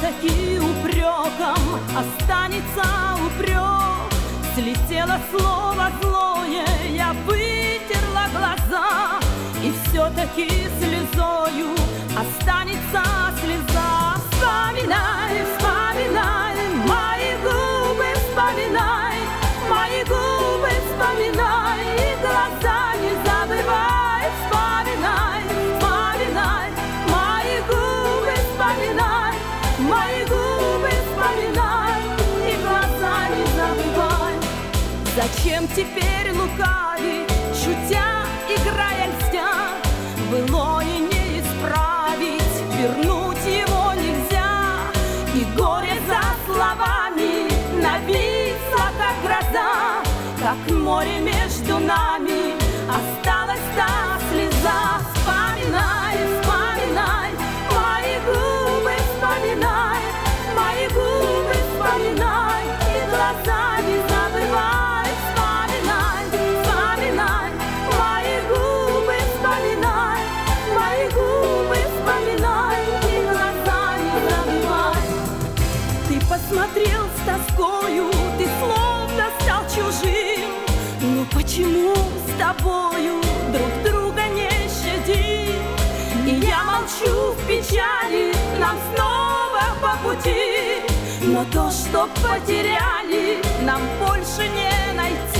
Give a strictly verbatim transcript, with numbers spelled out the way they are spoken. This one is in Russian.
все-таки упреком останется упрек. Слетело слово злое, я вытерла глаза, и все-таки слезою останется слеза. Вспоминай, вспоминай, мои губы вспоминай, мои губы вспоминай, и глаза не забывай. Вспоминай, вспоминай, мои губы вспоминай, мои губы вспоминай, и глаза не забывай. Зачем теперь лукавить, шутя, играя, льстя? Былое не исправить, вернуть его нельзя. И горе за словами нависло, как гроза, как море между нами осталась та слеза. Вспоминай, вспоминай, мои губы вспоминай, мои губы вспоминай, и глаза не забывай. Вспоминай, вспоминай, мои губы вспоминай, мои губы вспоминай, и глаза не забывай. Ты посмотрел с тоскою, ты словно стал чужим. Но почему с тобою друг друга не щадим? И я молчу в печали, нам снова по пути. Но то, что потеряли, нам больше не найти.